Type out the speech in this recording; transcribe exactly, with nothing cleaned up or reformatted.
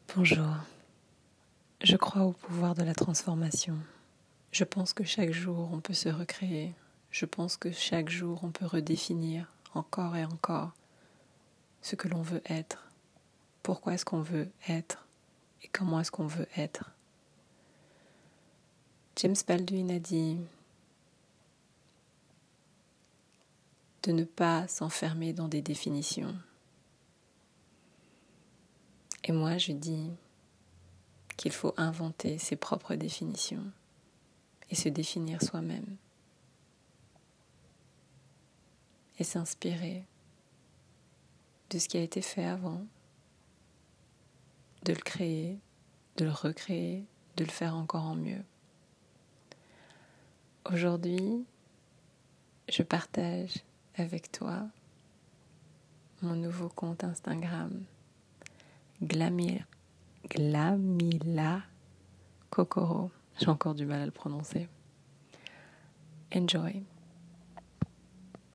Bonjour, je crois au pouvoir de la transformation. Je pense que chaque jour on peut se recréer. Je pense que chaque jour on peut redéfinir encore et encore ce que l'on veut être. Pourquoi est-ce qu'on veut être et comment est-ce qu'on veut être. James Baldwin a dit de ne pas s'enfermer dans des définitions. Et moi je dis qu'il faut inventer ses propres définitions et se définir soi-même et s'inspirer de ce qui a été fait avant, de le créer, de le recréer, de le faire encore en mieux. Aujourd'hui, je partage avec toi mon nouveau compte Instagram, Glamila, Glamila Kokoro. J'ai encore du mal à le prononcer. Enjoy.